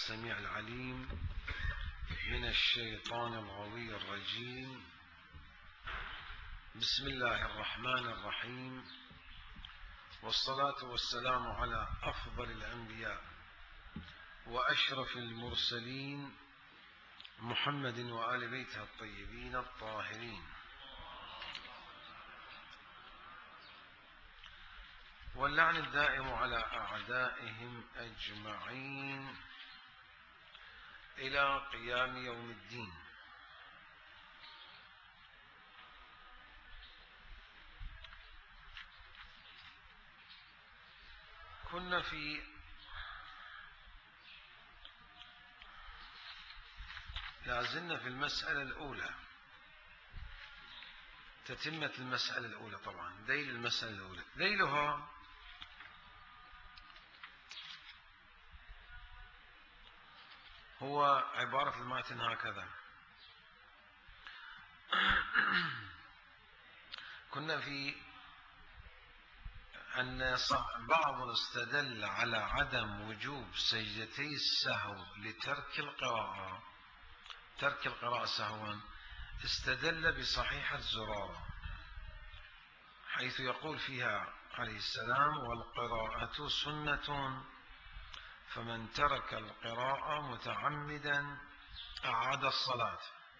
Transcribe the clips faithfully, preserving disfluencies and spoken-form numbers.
السميع العليم من الشيطان الغوي الرجيم. بسم الله الرحمن الرحيم، والصلاة والسلام على أفضل الأنبياء وأشرف المرسلين محمد وآل بيته الطيبين الطاهرين، واللعن الدائم على أعدائهم أجمعين إلى قيام يوم الدين. كنا في لازلنا في المسألة الأولى، تتمة المسألة الأولى. طبعا ذيل المسألة الأولى ذيلها هو عبارة الماتن هكذا. كنا في أن بعض استدل على عدم وجوب سجدتي السهو لترك القراءة ترك القراءة سهوا، استدل بصحيحة زرارة حيث يقول فيها عليه السلام: والقراءة سنة فمن ترك القراءة متعمدا أعاد الصلاة،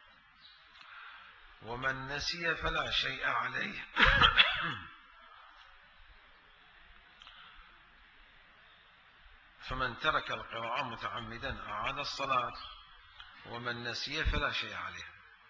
ومن نسي فلا شيء عليه. فمن ترك القراءة متعمدا أعاد الصلاة، ومن نسي فلا شيء عليه.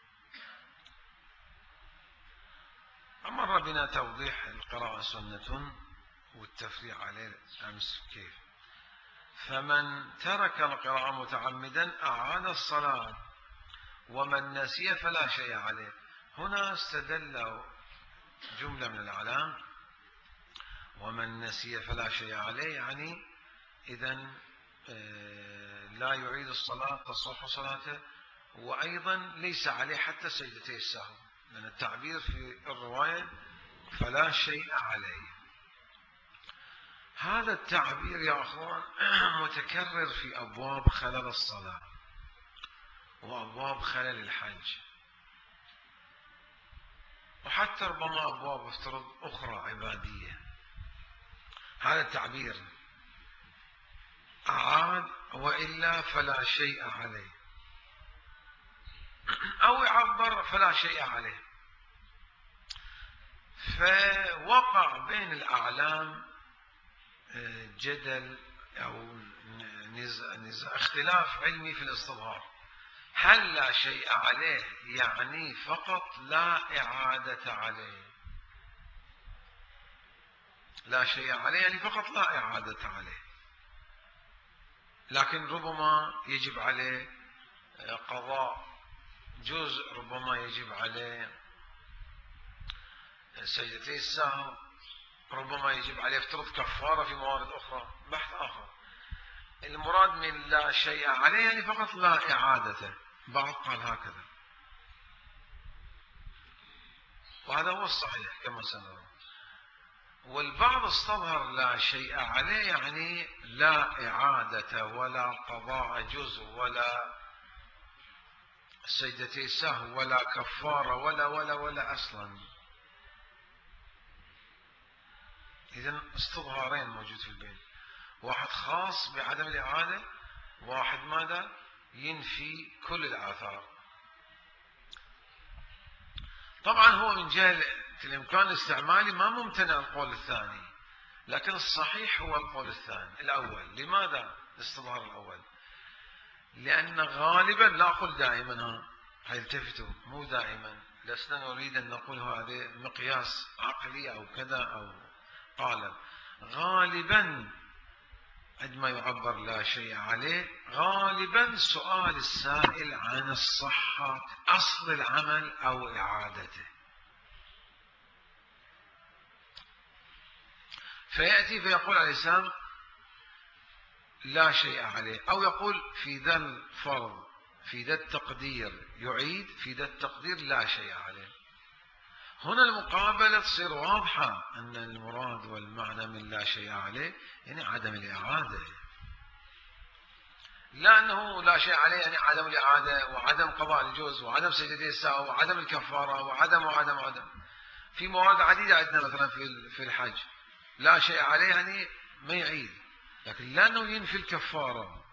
أمر بنا توضيح القراءة سنة والتفريع عليه أمس كيف. فمن ترك القراءة متعمدا أعاد الصلاة، ومن نسي فلا شيء عليه. هنا استدلوا جملة من الأعلام: ومن نسي فلا شيء عليه، يعني إذن لا يعيد الصلاة، تصح صلاته، وأيضا ليس عليه حتى سجدتي السهو، لأن التعبير في الرواية فلا شيء عليه. هذا التعبير يا أخوان متكرر في أبواب خلل الصلاة وأبواب خلل الحج، وحتى ربما أبواب افترض أخرى عبادية. هذا التعبير أعاد وإلا فلا شيء عليه، أو يعبر فلا شيء عليه. فوقع بين الأعلام جدل أو نزاع نزاع اختلاف علمي في الاستظهار. هل لا شيء عليه يعني فقط لا إعادة عليه؟ لا شيء عليه يعني فقط لا إعادة عليه، لكن ربما يجب عليه قضاء جزء، ربما يجب عليه سجدتي السهو، ربما يجب عليه افترض كفارة في موارد أخرى، بحث آخر. المراد من لا شيء عليه يعني فقط لا إعادة. بعض قال هكذا، وهذا هو الصحيح كما سنرى. والبعض استظهر لا شيء عليه يعني لا إعادة ولا قضاء جزء ولا سجدتي سهو ولا كفارة ولا ولا ولا أصلا. إذن استظهارين موجود في البيت: واحد خاص بعدم الإعادة، واحد ماذا؟ ينفي كل الآثار. طبعا هو من جهة الإمكان الاستعمالي ما ممتنع القول الثاني، لكن الصحيح هو القول الثاني الأول. لماذا الاستظهار الأول؟ لأن غالبا، لا أقول دائما، ها هيلتفتوا، مو دائما، لسنا نريد أن نقول هذا مقياس عقلي أو كذا أو قالب. غالبا عندما يعبر لا شيء عليه، غالبا سؤال السائل عن الصحة أصل العمل أو إعادته. فيأتي فيقول عليه السلام لا شيء عليه، أو يقول في ذا الفرض في ذا التقدير يعيد، في ذا التقدير لا شيء عليه. هنا المقابلة تصير واضحة أن المراد والمعنى من لا شيء عليه يعني عدم الإعادة. لا أنه لا شيء عليه، يعني عدم الإعادة وعدم قضاء الجوز وعدم سجدتي السهو وعدم الكفارة وعدم وعدم وعدم. في مواد عديدة عندنا مثلا في في الحج لا شيء عليه، يعني ما يعيد، لكن لا أنه ينفي الكفارة.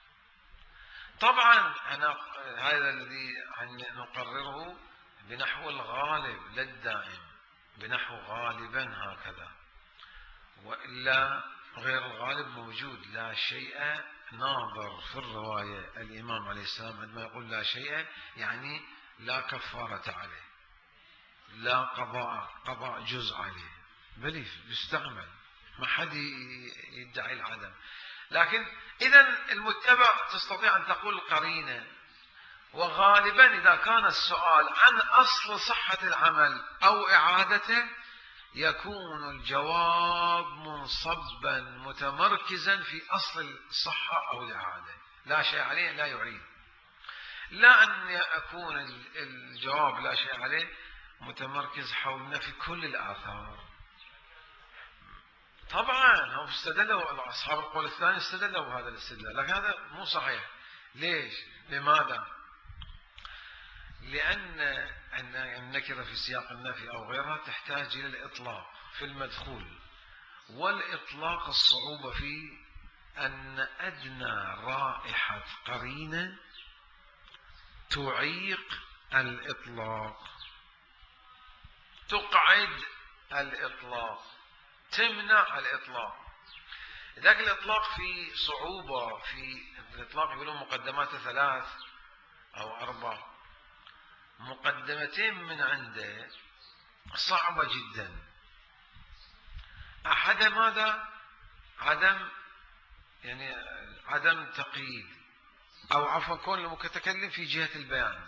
طبعا أنا هذا الذي نقرره بنحو الغالب لا الدائم، بنحو غالبا هكذا، وإلا غير الغالب موجود. لا شيء ناظر في الرواية الإمام عليه السلام عندما يقول لا شيء يعني لا كفارة عليه، لا قضاء قضاء جزء عليه، بل يستعمل، ما حد يدعي العدم. لكن إذا المتبع تستطيع أن تقول قرينة. وغالبا إذا كان السؤال عن أصل صحة العمل أو إعادته يكون الجواب منصبا متمركزا في أصل الصحة أو الإعادة، لا شيء عليه لا يعيد. لا أن يكون الجواب لا شيء عليه متمركز حول نفي كل الآثار. طبعا هم استدلوا، أصحاب القول الثاني استدلوا بهذا الاستدلال، لكن هذا مو صحيح. ليش؟ لماذا؟ لأن النكرة في سياق النفي أو غيرها تحتاج إلى الإطلاق في المدخول، والإطلاق الصعوبة فيه أن أدنى رائحة قرينة تعيق الإطلاق، تقعد الإطلاق، تمنع الإطلاق. ذاك الإطلاق في صعوبة في الإطلاق، يقولون مقدمات ثلاث أو أربع، مقدمتين من عنده صعبة جدا. أحد ماذا؟ عدم يعني عدم تقييد، أو عفوا كون المتكلم في جهة البيان،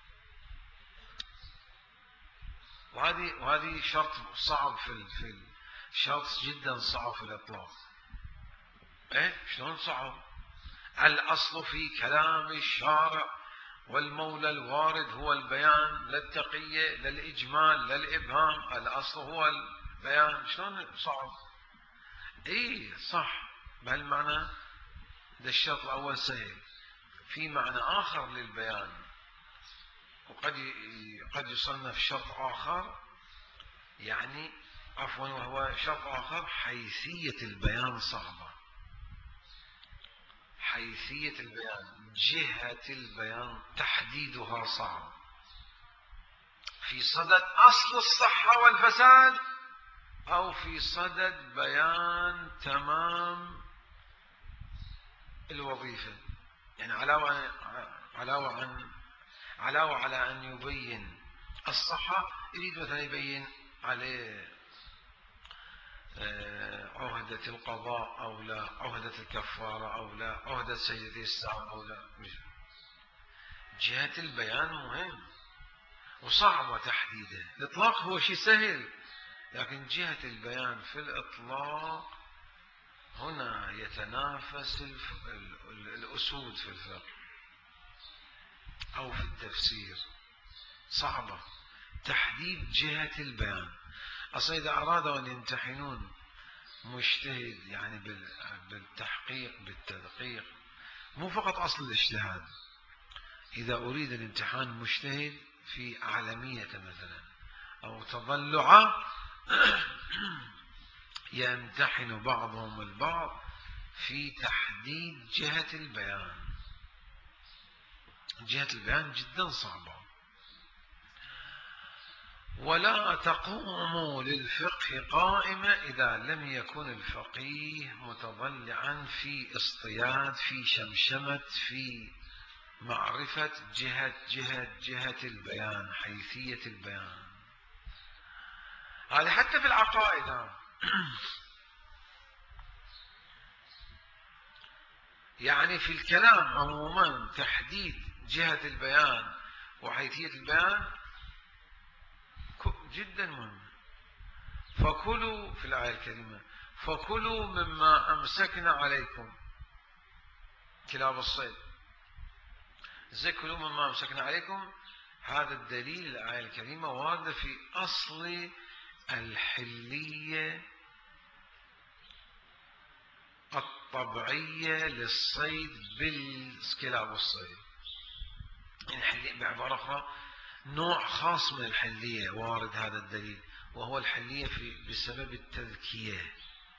وهذه وهذه شرط صعب في في شرط جدا صعب في الإطلاق. إيه شلون صعب؟ الأصل في كلام الشارع والمولى الوارد هو البيان، لا التقية لا الإجمال لا الإبهام، الأصل هو البيان. شلون صعب؟ إيه صح، بهالمعنى ده الشرط الأول سهل، في معنى آخر للبيان، وقد قد يصنف شرط آخر، يعني عفوا وهو شرط آخر حيثية البيان صعبة. حيثية البيان، جهة البيان تحديدها صعب، في صدد أصل الصحة والفساد أو في صدد بيان تمام الوظيفة. يعني علاوة علاوة عن علاوة على أن يبين الصحة، يريد مثلا يبين عليه عهدة القضاء أو لا، عهدة الكفارة أو لا، عهدة سجدة السهو أو لا. جهة البيان مهم وصعبة تحديده. الإطلاق هو شيء سهل، لكن جهة البيان في الإطلاق هنا يتنافس الأسود في الفقه أو في التفسير، صعبة تحديد جهة البيان. أصلا إذا أرادوا أن يمتحنون مجتهد يعني بالتحقيق بالتدقيق، مو فقط أصل الاجتهاد، إذا أريد الامتحان مجتهد في أعلمية مثلا أو تضلع يمتحن بعضهم البعض في تحديد جهة البيان. جهة البيان جدا صعبة. ولا تقوم للفقه قائمة إذا لم يكن الفقيه متضلعا في اصطياد، في شمشمة، في معرفة جهة جهة جهة البيان، حيثية البيان. هذا حتى في العقائد، يعني في الكلام عموما تحديد جهة البيان وحيثية البيان جدا مهم. فكلوا في الآية الكريمة فكلوا مما أمسكنا عليكم، كلاب الصيد، زي كلوا مما أمسكنا عليكم. هذا الدليل الآية الكريمة واردة في أصل الحلية طبيعية للصيد بالكلاب والصيد. يعني بعبارة أخرى نوع خاص من الحلية وارد هذا الدليل، وهو الحلية في بسبب التذكية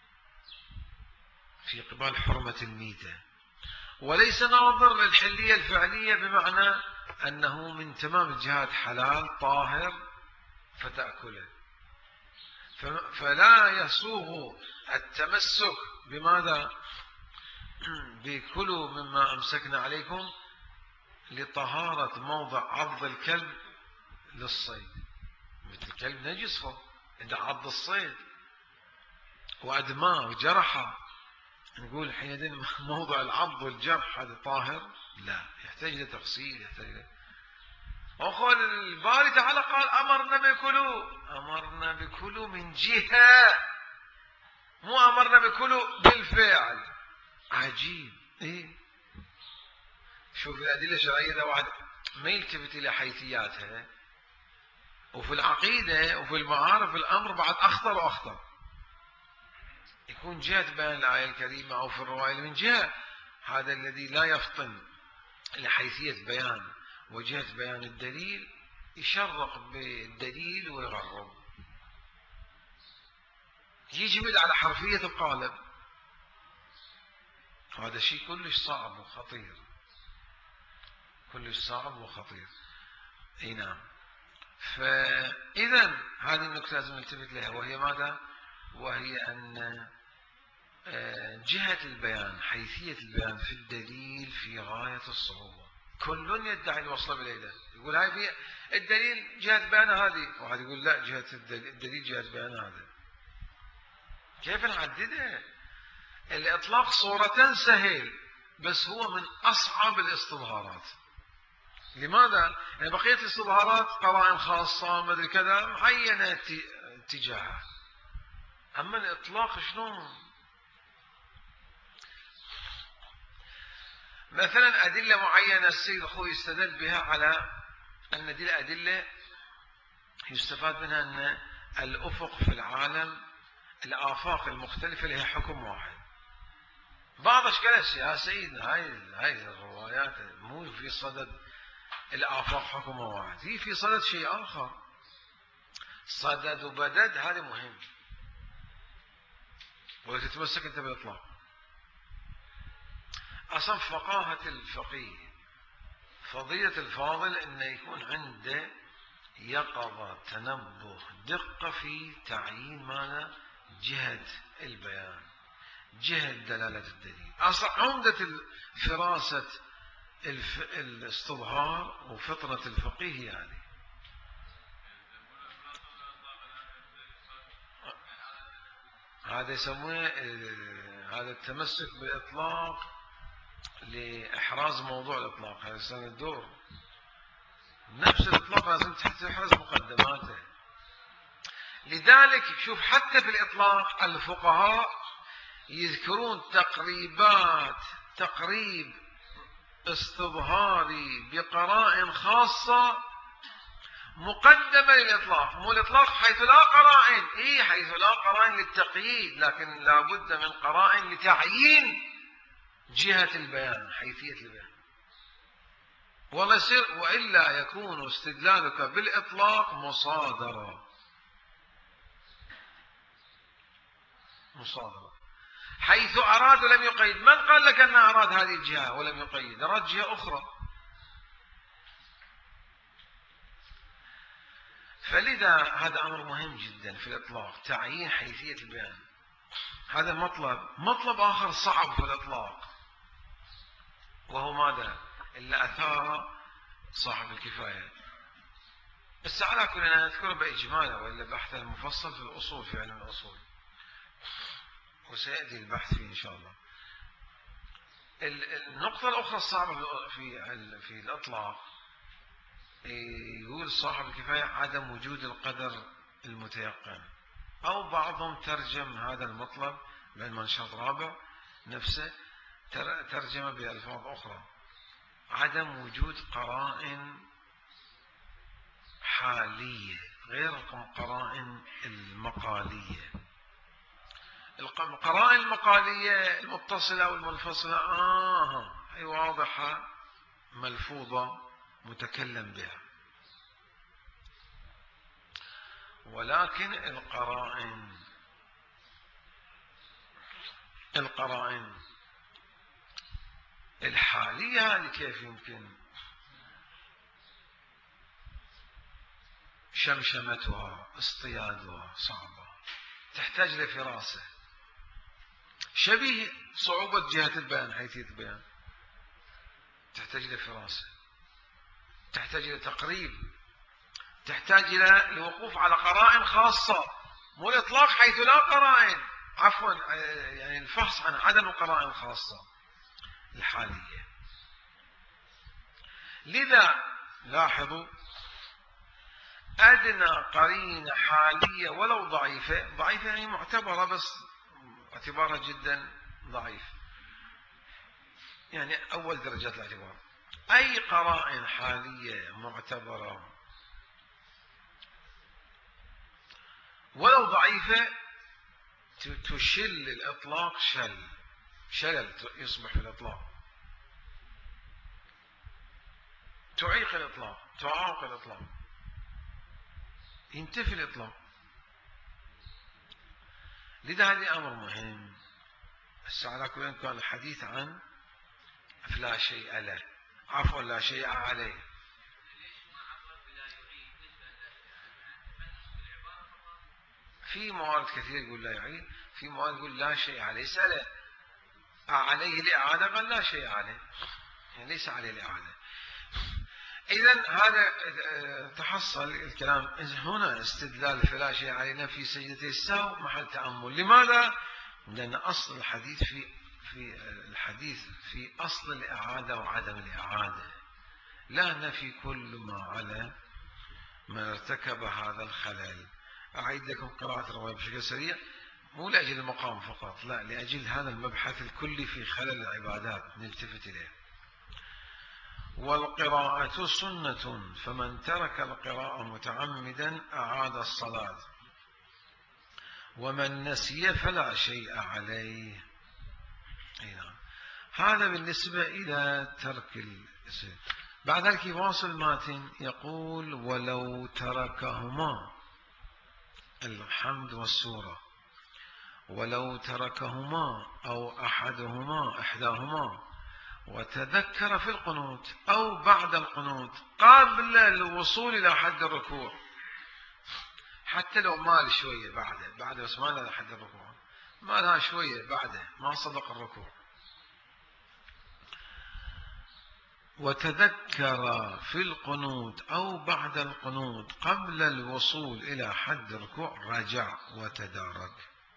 في قبال حرمة الميتة، وليس ناظر للحلية الفعلية بمعنى أنه من تمام الجهات حلال طاهر فتأكله. فلا يسوغ التمسك بماذا؟ بكلوا مما أمسكنا عليكم لطهارة موضع عض الكلب للصيد. مثل الكلب نجس عند عض الصيد وأدماه وجرحه، نقول حينئذ موضع العض والجرح هذا طاهر؟ لا، يحتاج لتغسيل، يحتاج. وقال الباري تعالى قال أمرنا بكلوا، أمرنا بكلوا من جهة، مو أمرنا بكلوا بالفعل. عجيب. إيه؟ شوف الأدلة الشرعية إذا واحد ما يلتفت إلى حيثياتها، وفي العقيدة وفي المعارف الأمر بعد أخطر وأخطر. يكون جهة بيان الآية الكريمة أو في الرواية من جهة هذا الذي لا يفطن لحيثية بيان وجهة بيان الدليل يشرق بالدليل ويغرب، يجمل على حرفية القالب. هذا شيء كلش صعب وخطير، كلش صعب وخطير. اي نعم. فإذا هذه النقطة لازم نلتفت لها، وهي ماذا؟ وهي أن جهة البيان، حيثية البيان في الدليل في غاية الصعوبة. كل يدعي الوصل بالإله، يقول هاي في الدليل جهة بيان هذه، واحد يقول لا جهة الدليل جهة بيان هذا. كيف نعددها؟ الإطلاق صورة سهل، بس هو من أصعب الاستظهارات. لماذا؟ يعني بقية الاستظهارات قرائن خاصة مدري كذا معينة اتجاهها، أما الإطلاق شلون؟ مثلا أدلة معينة السيد أخوي يستدل بها على أن دي الأدلة يستفاد منها أن الأفق في العالم، الآفاق المختلفة لها حكم واحد. بعض أشكالها يا سيدنا هاي هاي الروايات مو في صدد الآفاق حكم واحد، هي في صدد شيء آخر. صدد وبدد هذا مهم، ولا تتمسك أنت بالإطلاق. أصلا فقاهة الفقيه، فضيلة الفاضل أن يكون عنده يقظة تنبه دقة في تعيين ماذا؟ جهة البيان، جهة دلالة الدليل. أصلا عمدة فراسة الف... الاستظهار وفطرة الفقيه يعني. هذا يسمونه هذا التمسك بالإطلاق لإحراز موضوع الإطلاق. هذا سنة الدور نفس الإطلاق لازم تحرز مقدماته. لذلك شوف حتى في الإطلاق الفقهاء يذكرون تقريبات تقريب استظهاري بقرائن خاصة مقدمة للإطلاق. مو الإطلاق حيث لا قرائن، إيه حيث لا قرائن للتقييد، لكن لابد من قرائن لتعيين جهة البيان، حيثية البيان. وإلا يكون استدلالك بالإطلاق مصادرة مصادرة حيث أراد ولم يقيد. من قال لك أنه أراد هذه الجهة ولم يقيد؟ أراد جهة أخرى. فلذا هذا أمر مهم جدا في الإطلاق، تعيين حيثية البيان. هذا مطلب. مطلب آخر صعب في الإطلاق، وهو ماذا؟ إلا أثار صاحب الكفاية. بس على كل أنا أذكره بإجماله، وإلا بحث المفصل في الأصول، في علم الأصول، وسيأتي البحث فيه إن شاء الله. النقطة الأخرى الصعبة في في الإطلاق، يقول صاحب الكفاية عدم وجود القدر المتيقن، أو بعضهم ترجم هذا المطلب من منشط رابع نفسه ترجمة بألفاظ أخرى، عدم وجود قرائن حالية غير القرائن المقالية. القرائن المقالية المتصلة والمنفصلة آه هي واضحة ملفوظة متكلم بها، ولكن القرائن القرائن الحالية هذه كيف يمكن شمشمتها اصطيادها صعبة، تحتاج لفراسة، شبيه صعوبة جهة البيان حيثية البيان، تحتاج لفراسة، تحتاج إلى تقريب، تحتاج إلى الوقوف على قرائن خاصة، مو الإطلاق حيث لا قرائن، عفوا يعني الفحص عن عدم القرائن الخاصة الحالية. لذا لاحظوا أدنى قرينة حالية ولو ضعيفة، ضعيفة يعني معتبرة بس اعتبارها جدا ضعيف، يعني أول درجات الاعتبار، أي قرائن حالية معتبرة ولو ضعيفة تشل الإطلاق شل شلل يصبح في الإطلاق، تعيق الإطلاق، تعاق الإطلاق، ينتفي الإطلاق. لذا هذا أمر مهم. هسه على كل كان الحديث عن لا شيء له، عفوا لا شيء عليه. في موارد كثير يقول لا يعيد، في موارد يقول لا شيء عليه، سأله عليه الإعادة قال لا شيء عليه، يعني ليس عليه الإعادة. إذن هذا تحصل الكلام هنا استدلال فلا شيء علينا في سجدتي السهو محل تأمل. لماذا؟ لأن أصل الحديث في في الحديث في أصل الإعادة وعدم الإعادة، لا نفي كل ما على من ارتكب هذا الخلل. أعيد لكم قراءة الرواية بشكل سريع، مو لأجل المقام فقط، لا، لأجل هذا المبحث الكلي في خلل العبادات نلتفت إليه. والقراءة سنة، فمن ترك القراءة متعمدا أعاد الصلاة، ومن نسي فلا شيء عليه. نعم. هذا بالنسبة إلى ترك السنة. بعد ذلك يواصل الماتن يقول ولو تركهما الحمد والسورة، ولو تركهما أو أحدهما إحداهما وتذكر في القنوت أو بعد القنوت قبل الوصول إلى حد الركوع، حتى لو مال شوية بعده بعده بس ما لها حد الركوع، ما لها شوية بعده ما صدق الركوع، وتذكر في القنوت أو بعد القنوت قبل الوصول إلى حد الركوع رجع وتدارك.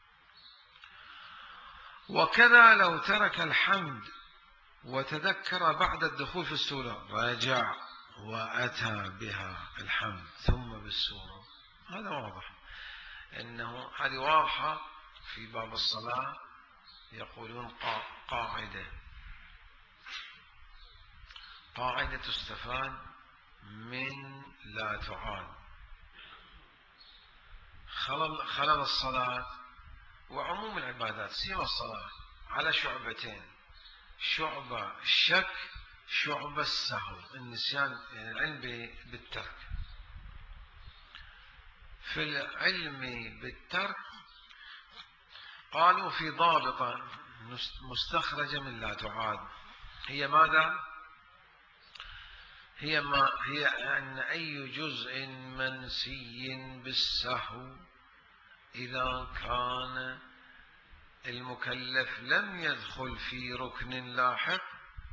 وكذا لو ترك الحمد وتذكر بعد الدخول في السورة رجع وأتى بها الحمد ثم بالسورة. هذا واضح أنه هذه واضحة في باب الصلاة. يقولون قاعدة قاعدة تستفاد من لا تعاد. خلل, خلل الصلاة وعموم العبادات سيما الصلاة على شعبتين، شعبة الشك، شعبة السهو النسيان، يعني العلم بالترك. في العلم بالترك قالوا في ضابطة مستخرجة من لا تعاد، هي ماذا؟ هي ما هي أن أي جزء منسي بالسهو إذا كان المكلف لم يدخل في ركن لاحق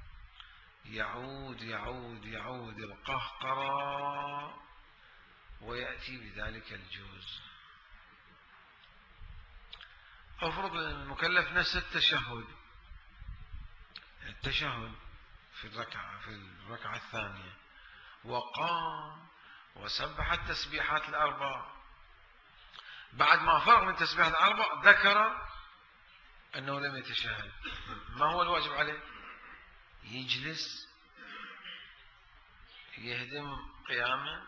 يعود يعود يعود القهقرة ويأتي بذلك الجزء. أفرض المكلف نسى التشهد التشهد في الركعة في الركعة الثانية وقام وسبح التسبيحات الأربع، بعد ما فرغ من التسبيحات الأربع ذكر أنه لم يتشهد، ما هو الواجب عليه؟ يجلس يهدم قيامه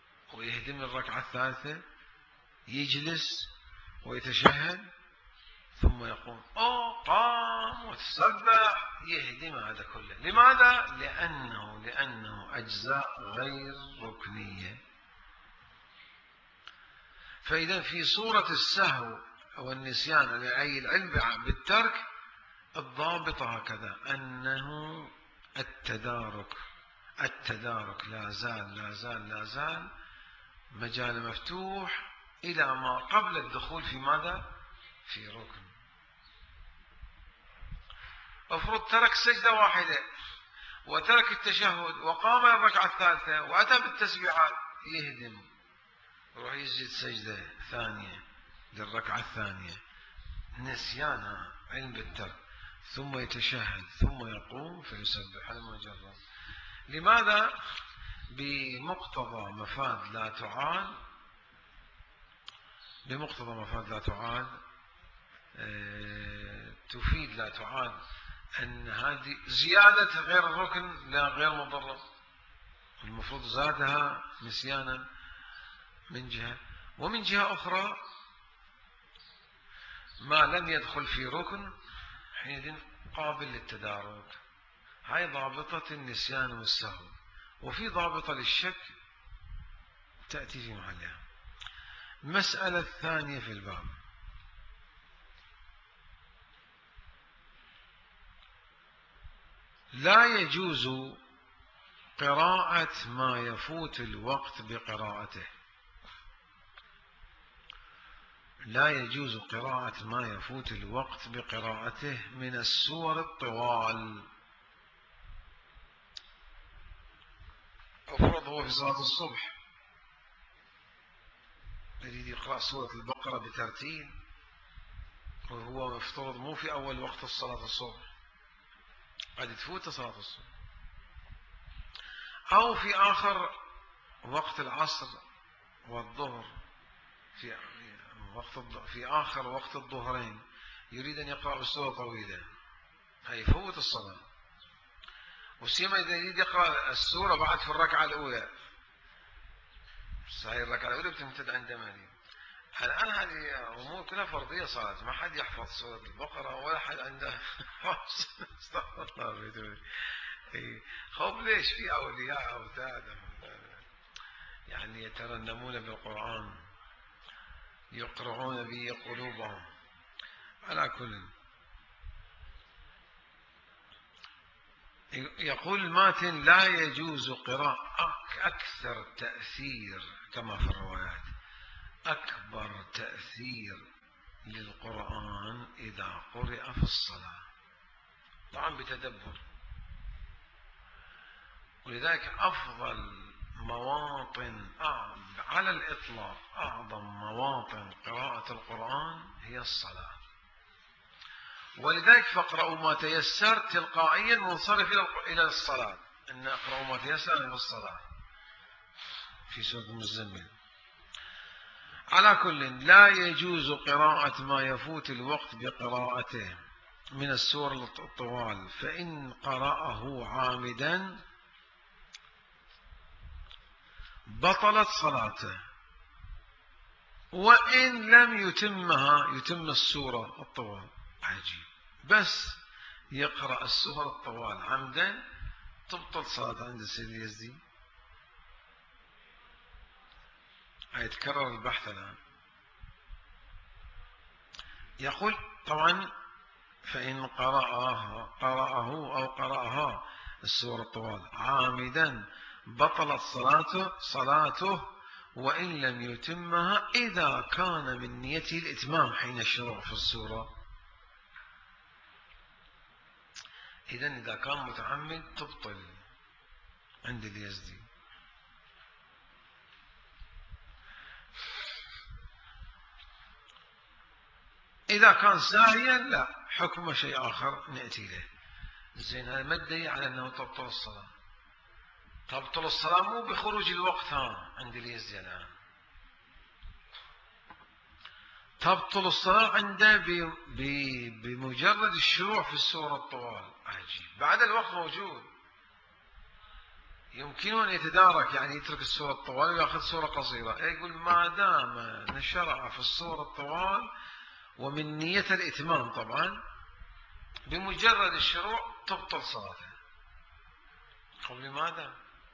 ويهدم الركعة الثالثة، يجلس ويتشهد ثم يقوم أو قام وتسبح، يهدم هذا كله. لماذا؟ لأنه لأنه أجزاء غير ركنية. فإذا في صورة السهو أو النسيان أي العلم بالترك، الضابط هكذا أنه التدارك التدارك لا زال لا زال لا زال مجال مفتوح إلى ما قبل الدخول في ماذا؟ في ركن. افرض ترك سجدة واحدة وترك التشهد وقام الركعة الثالثة وأتى بالتسبيحات، يهدم، يروح يسجد سجدة ثانية للركعة الثانية، نسيانها علم بالترك، ثم يتشهد ثم يقوم فيسبح. هذا ما جرب. لماذا؟ بمقتضى مفاد لا تعاد بمقتضى مفاد لا تعاد اه تفيد لا تعاد أن هذه زيادة غير الركن لا غير مضرة، المفروض زادها نسيانا من جهة، ومن جهة أخرى ما لم يدخل في ركن حينئذ قابل للتدارك. هاي ضابطة النسيان والسهو، وفي ضابطة للشك تأتي في محلها. المسألة الثانية في الباب: لا يجوز قراءة ما يفوت الوقت بقراءته. لا يجوز قراءة ما يفوت الوقت بقراءته من السور الطوال. أفرض هو في صلاة الصبح يريد يقرأ سورة البقرة بترتيل، وهو مفترض مو في أول وقت الصلاة الصبح، قد تفوت صلاة الصبح، أو في آخر وقت العصر والظهر، في وقت في آخر وقت الظهرين يريد أن يقرأ بسورة طويلة، هي يفوت الصلاة. وسيما إذا يريد يقرأ السورة بعد في الركعة الأولى، صحيح الركعة الأولى بتمتد عند مالي. الآن هذه أمور كلها فرضية صارت، ما حد يحفظ سورة البقرة ولا حد عنده استغفر الله. خوف ليش؟ في أولياء أوتاد يعني يترنمون بالقرآن يقرعون به قلوبهم. على كل، يقول الماتن: لا يجوز قراءة أكثر تأثير كما في الروايات، أكبر تأثير للقرآن إذا قرئ في الصلاة، طبعا بتدبر. ولذلك أفضل مواطن على الإطلاق، أعظم مواطن قراءة القرآن هي الصلاة. ولذلك فاقرأوا ما تيسر تلقائيا منصرف إلى الصلاة، أن أقرأوا ما تيسر إلى الصلاة في سورة المزمل. على كل، لا يجوز قراءة ما يفوت الوقت بقراءته من السور الطوال، فإن قرأه عامدا بطلت صلاته، وإن لم يتمها يتم السورة الطوال. عجيب، بس يقرأ السورة الطوال عمدا تبطل صلاة عند السيد اليزدي. هيتكرر البحث الآن. يقول طبعا: فإن قرأها قرأه أو قرأها السورة الطوال عامدا بطلت صلاته صلاته وإن لم يتمها إذا كان من نيته الإتمام حين الشروع في السورة. إذن إذا كان متعمد تبطل عند اليزدي. إذا كان ساهيا لا، حكم شيء آخر نأتي له. زين، هذا ما الدليل على أنه تبطل الصلاة؟ تبطل الصلاة مو بخروج الوقت، ها عند اليزدي الآن تبطل الصلاة عنده بمجرد الشروع في السورة الطوال. عجيب، بعد الوقت موجود، يمكن أن يتدارك، يعني يترك السورة الطوال ويأخذ سورة قصيرة. يقول ما دام نشرع في السورة الطوال ومن نية الإتمام طبعا، بمجرد الشروع تبطل صلاته. قل لماذا؟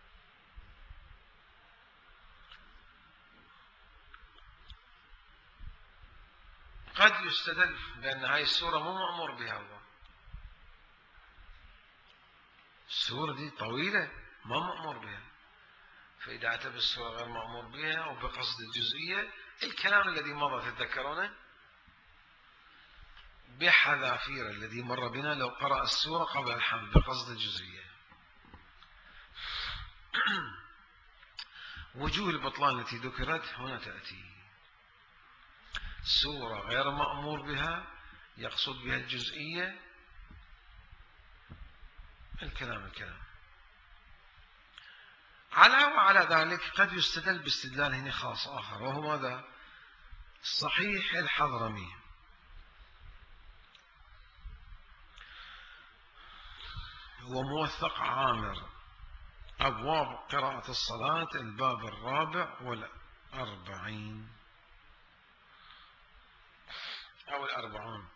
قد يستدل بأن هاي السورة مو مأمور بها الله، السورة دي طويلة ما مأمور بها، فإذا اعتبر السورة غير مأمور بها أو بقصد الجزئية، الكلام الذي مضى تتذكرونه بحذافير الذي مر بنا لو قرأ السورة قبل الحمد بقصد الجزئية. وجوه البطلان التي ذكرت هنا تأتي. سورة غير مأمور بها يقصد بها الجزئية، الكلام الكلام. على وعلى ذلك قد يستدل باستدلال هنا خاص آخر، وهو ماذا؟ صحيح الحضرمي وموثق عامر، أبواب قراءة الصلاة، الباب الرابع والأربعين أو الأربعون،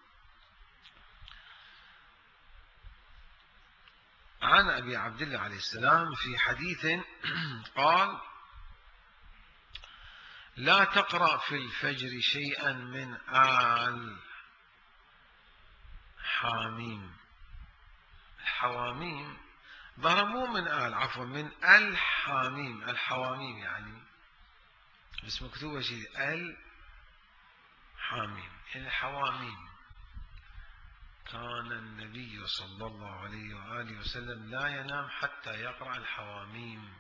عن أبي عبد الله عليه السلام في حديث قال: لا تقرأ في الفجر شيئا من آل حاميم. الحواميم ظهر مو من آل، عفوا من الحاميم، الحواميم يعني، بس مكتوبة شيء الحاميم، الحواميم. كان النبي صلى الله عليه وآله وسلم لا ينام حتى يقرأ الحواميم،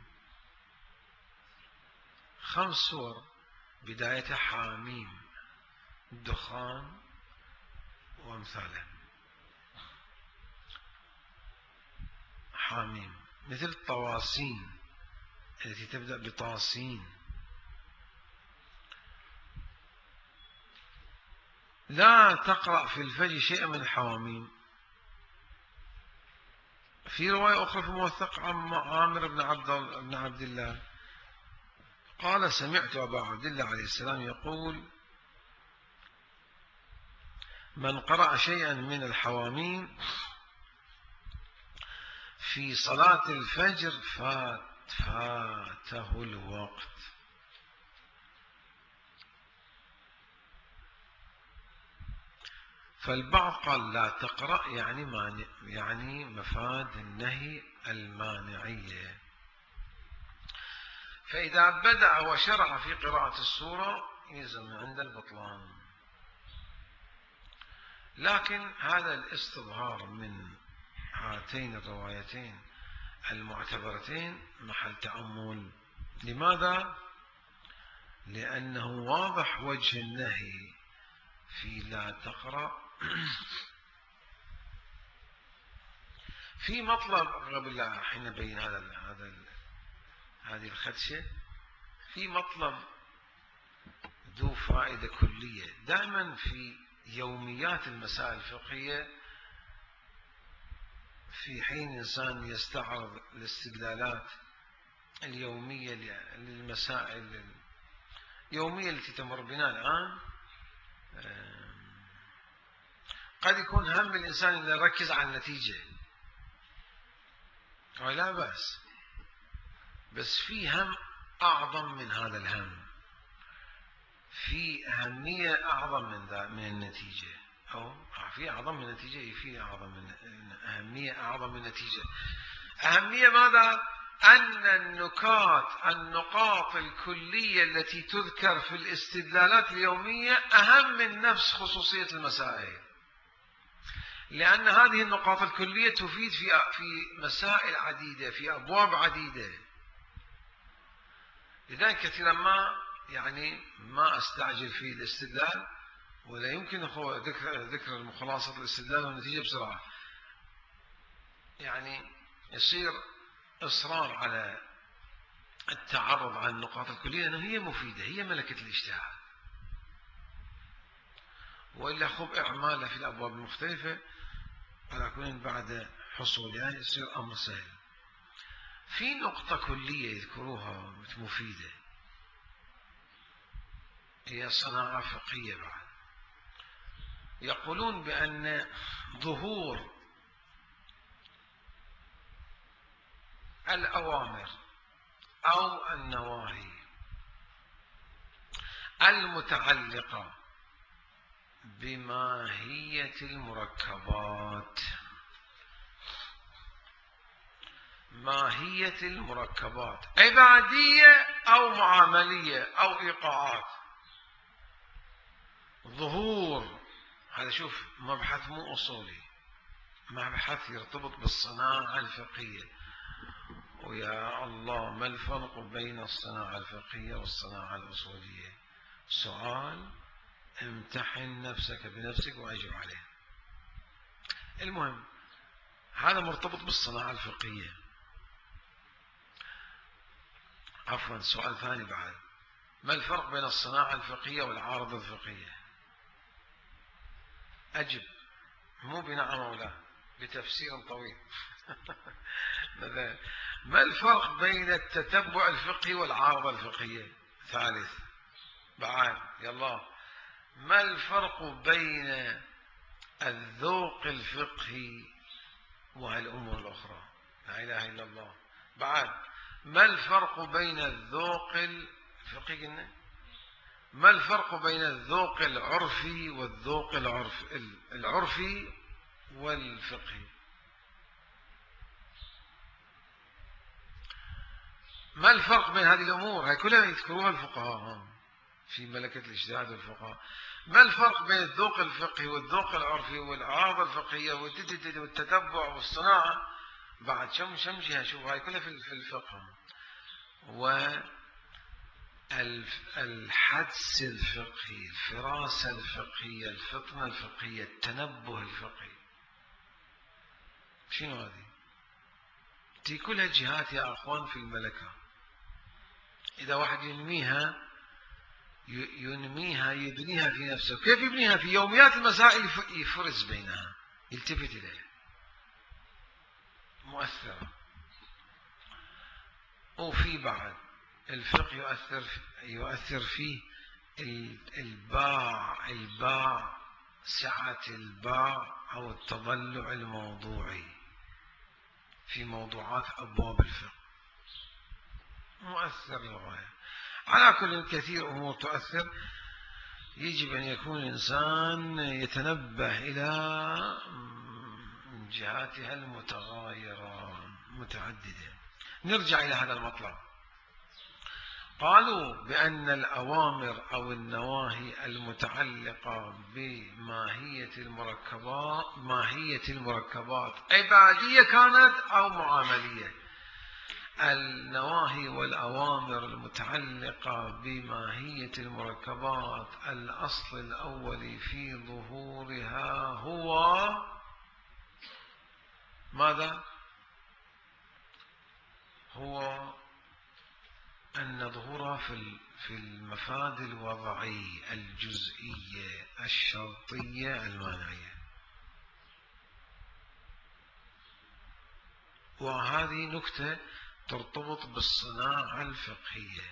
خمس سور بدايتها حاميم، الدخان وامثاله. حاميم مثل الطواسين التي تبدأ بطاسين. لا تقرأ في الفجر شيئا من الحواميم. في رواية أخرى في موثق عامر بن عبد بن عبد الله قال: سمعت أبا عبد الله عليه السلام يقول: من قرأ شيئا من الحواميم في صلاة الفجر فات فاته الوقت. فالبعض قال لا تقرأ يعني مانع، يعني مفاد النهي المانعية، فإذا بدأ وشرع في قراءة السورة يلزم عند البطلان. لكن هذا الاستظهار من هاتين الروايتين المعتبرتين محل تأمل. لماذا؟ لأنه واضح وجه النهي في لا تقرأ. في مطلب قبل لا حين نبين هذا هذا هذه الخدشة، في مطلب ذو فائدة كلية. دائما في يوميات المسائل الفقهية، في حين إنسان يستعرض الاستدلالات اليومية للمسائل اليومية التي تمر بنا الآن، قد يكون هم الإنسان أن يركز على النتيجة، ولا بأس، بس في هم أعظم من هذا الهم، في أهمية أعظم من من النتيجة، أو في أعظم من النتيجة، في أعظم من أهمية أعظم من النتيجة. أهمية ماذا؟ أن النكات النقاط الكلية التي تذكر في الاستدلالات اليومية أهم من نفس خصوصية المسائل، لأن هذه النقاط الكلية تفيد في في مسائل عديدة، في أبواب عديدة. لذلك كثيرا ما يعني ما أستعجل في الاستدلال، ولا يمكن ذكر ذكر مخلاصة الاستدلال والنتيجة بسرعة. يعني يصير إصرار على التعرض على النقاط الكلية لأنه هي مفيدة، هي ملكة الاجتهاد، وإلا خب إعمالها في الأبواب المختلفة على كل بعد حصولها يصير أمر سهل. في نقطة كلية يذكروها مفيدة، هي صناعة فقهية بعد، يقولون بأن ظهور الأوامر أو النواهي المتعلقة بماهية المركبات ماهية المركبات عبادية أو معاملية أو إيقاعات. ظهور هذا شوف مبحث مو أصولي، مبحث يرتبط بالصناعة الفقهية. ويا الله ما الفرق بين الصناعة الفقهية والصناعة الأصولية؟ سؤال امتحن نفسك بنفسك وأجب عليه. المهم هذا مرتبط بالصناعة الفقهية. عفوا سؤال ثاني بعد، ما الفرق بين الصناعة الفقهية والعارضة الفقهية؟ أجب، مو بنعم ولا بتفسير طويل. ما الفرق بين التتبع الفقهي والعارضة الفقهية؟ ثالث بعد يلا، ما الفرق بين الذوق الفقهي وهالأمور الأخرى؟ لا إله إلا الله. بعد ما الفرق بين الذوق الفقهي قلنا؟ ما الفرق بين الذوق العرفي والذوق العرف العرفي والفقهي؟ ما الفرق بين هذه الأمور؟ هاي كلها يذكروها الفقهاء في ملكة الاجتهاد والفقهاء. ما الفرق بين الذوق الفقهي والذوق العرفي والعارضة الفقهية والتتبع والصناعة؟ بعد شم شمشها شوف هاي كلها في الفقه. والحدس الفقهي، الفراسة الفقهية، الفطنة الفقهية، التنبه الفقهي، شنو هذه؟ دي كلها جهات يا أخوان في الملكة. إذا واحد ينميها ينميها يبنيها في نفسه. كيف يبنيها؟ في يوميات المسائل يفرز بينها، يلتفت إليها، مؤثرة. وفي بعد الفقه يؤثر يؤثر فيه الباع الباع سعة الباع أو التضلع الموضوعي في موضوعات أبواب الفقه، مؤثر للغاية. على كل كثير أمور تؤثر، يجب أن يكون الإنسان يتنبه إلى جهاتها المتغايرة متعددة. نرجع إلى هذا المطلب. قالوا بأن الأوامر أو النواهي المتعلقة بماهية المركبات ماهية المركبات عبادية كانت أو معاملية. النواهي والأوامر المتعلقة بماهية المركبات الأصل الأول في ظهورها هو ماذا؟ هو أن ظهورها في المفاد الوضعي الجزئية الشرطية المانعية. وهذه نكتة ترتبط بالصناعة الفقهية.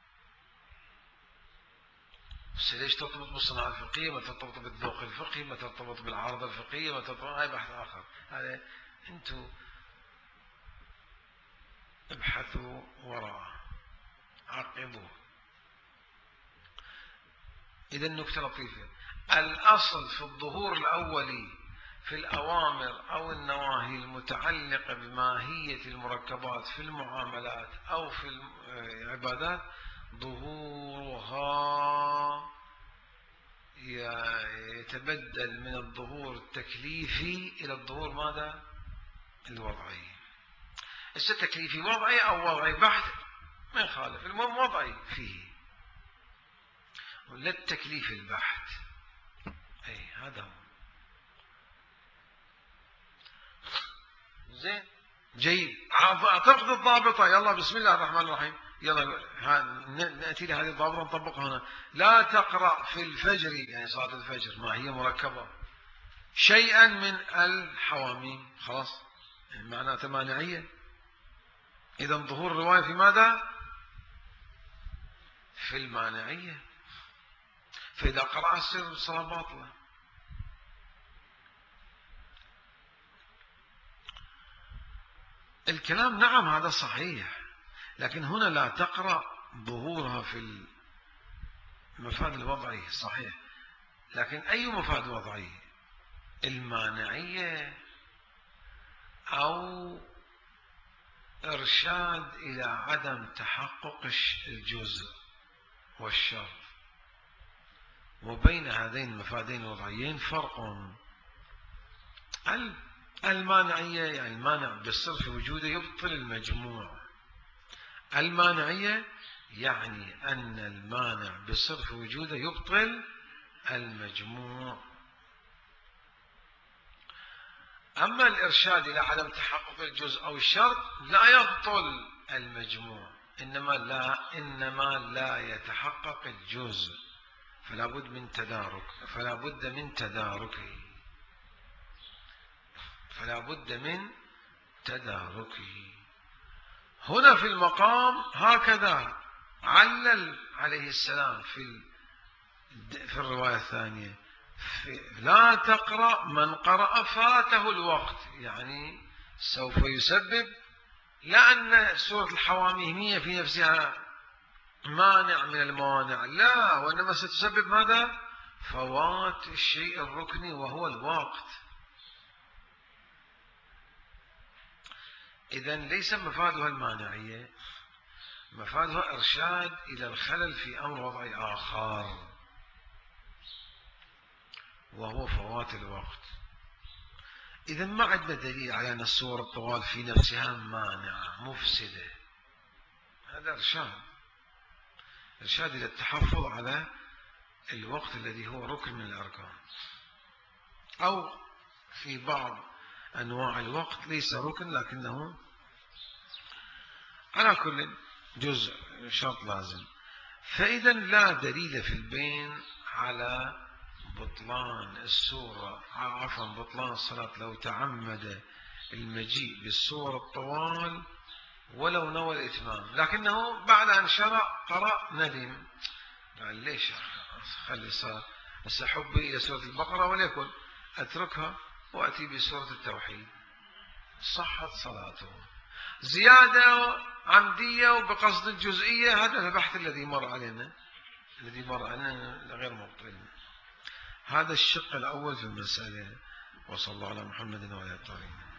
بس ليش ترتبط بالصناعة الفقهية؟ ما ترتبط بالذوق الفقهي، ما ترتبط بالعارضة الفقهية، ما ترتبط، هاي بحث آخر. هذا أنتوا ابحثوا وراءه، عقبوه. إذا النكتة لطيفة. الأصل في الظهور الأولي في الأوامر أو النواهي المتعلقة بماهية المركبات في المعاملات أو في العبادات ظهورها يتبدل من الظهور التكليفي إلى الظهور ماذا؟ الوضعي. إذا تكليفي وضعي أو وضعي بحت ما يخالف، المهم وضعي فيه، ولا التكليف البحت. أي هذا هو. زين جيد. اعتقد الضابطة. يلا بسم الله الرحمن الرحيم. يلا نأتي لهذه الضابطة نطبقها هنا. لا تقرأ في الفجر، يعني صلاة الفجر ما هي مركبة، شيئا من الحواميم. خلاص معناته مانعية. إذا ظهور الرواية في ماذا؟ في المانعية. فإذا قرأ السر الصلاة باطلة. الكلام نعم هذا صحيح، لكن هنا لا تقرأ ظهورها في المفاد الوضعي صحيح، لكن أي مفاد وضعي؟ المانعية أو إرشاد إلى عدم تحقق الجزء والشرط، وبين هذين المفادين الوضعيين فرق. المانعية يعني المانع بالصرف وجوده يبطل المجموع. المانعية يعني أن المانع بصرف وجوده يبطل المجموع. أما الإرشاد إلى عدم تحقق الجزء أو الشرط لا يبطل المجموع، إنما لا إنما لا يتحقق الجزء، فلا بد من تدارك فلا بد من تداركه فلا بد من تداركه. هنا في المقام هكذا علل عليه السلام في في الرواية الثانية: لا تقرأ من قرأ فاته الوقت، يعني سوف يسبب، لأن سورة الحواميم هي في نفسها مانع من الموانع، لا، وإنما ستسبب ماذا؟ فوات الشيء الركني وهو الوقت. إذن ليس مفادها المانعية، مفادها إرشاد إلى الخلل في أمر وضعي آخر وهو فوات الوقت. إذا ما عندنا دليل على أن الصور الطوال في نفسها مانعة مفسدة، هذا إرشاد إرشاد إلى التحفظ على الوقت الذي هو ركن من الأركان، أو في بعض أنواع الوقت ليس ركن لكنه على كل جزء شرط لازم. فإذا لا دليل في البين على بطلان السورة، عفوا بطلان الصلاة لو تعمد المجيء بالسور الطوال ولو نوى الإتمام، لكنه بعد أن شرع قرأ ندم، قال ليش خلي صار أحب إلى سورة البقرة وليكن أتركها وأتي بسورة التوحيد، صحت صلاته. زيادة عمدية وبقصد الجزئية، هذا البحث الذي مر علينا الذي مر علينا غير مبطل. هذا الشق الأول في المسألة. وصلى الله على محمد وعلى آله.